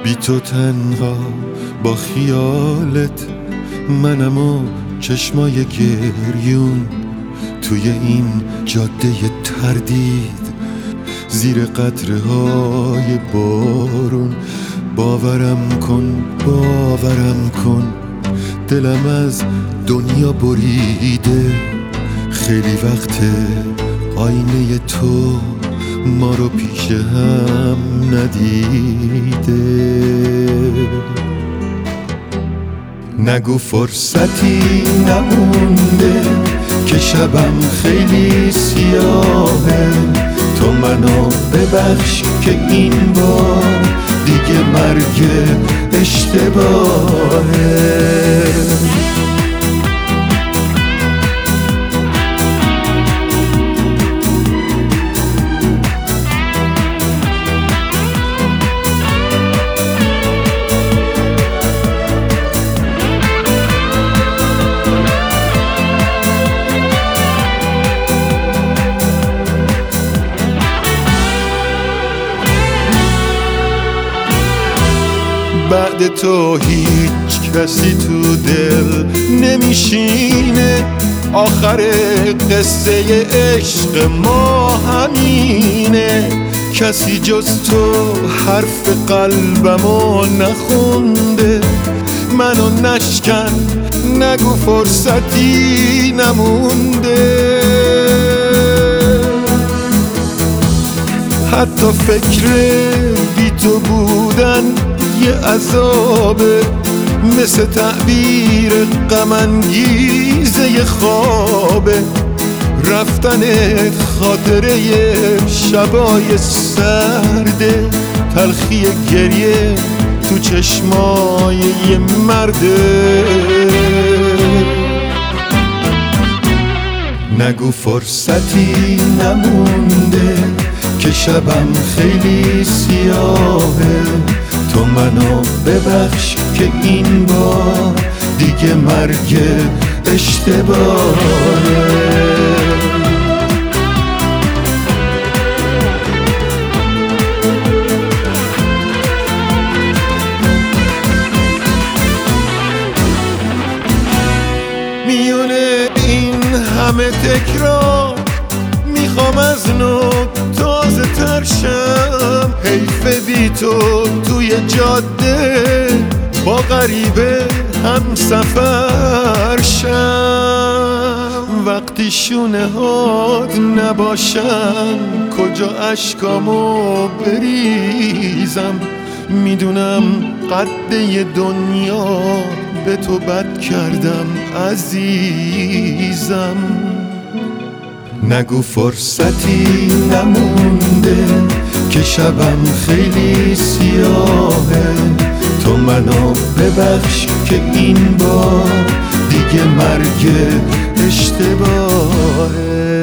بی تو تنها با خیالت منم و چشمای گریون توی این جاده تردید زیر قطره های بارون. باورم کن دلم از دنیا بریده، خیلی وقته آینه تو ما رو پیش هم ندیده. نگو فرصتی نمونده که شبم خیلی سیاهه، تو منو ببخش که این بار دیگه مرگ اشتباهه. بعد تو هیچ کسی تو دل نمیشینه، آخر قصه عشق ما همینه. کسی جز تو حرف قلبمو نخونده، منو نشکن نگو فرصتی نمونده. حتی فکر بی تو بودن یه عذابه، مثل تعبیر غم انگیزه خوابه. رفتنت خاطره شبای سرده، تلخی گریه تو چشمای یه مرده. نگو فرصتی نمونده که شبم خیلی سیاهه، تو منو ببخش که این بار دیگه مرگ اشتباهه. میونه این همه تکرار میخوام از نو تازه تر شم. حیف بی تو توی جاده با غریبه هم سفر شم. وقتی شونه هات نباشن کجا اشکامو بریزم، میدونم قد دنیا به تو بد کردم عزیزم. نگو فرصتی نمونده که شبم خیلی سیاهه، تو منو ببخش که این بار دیگه مرگ اشتباهه.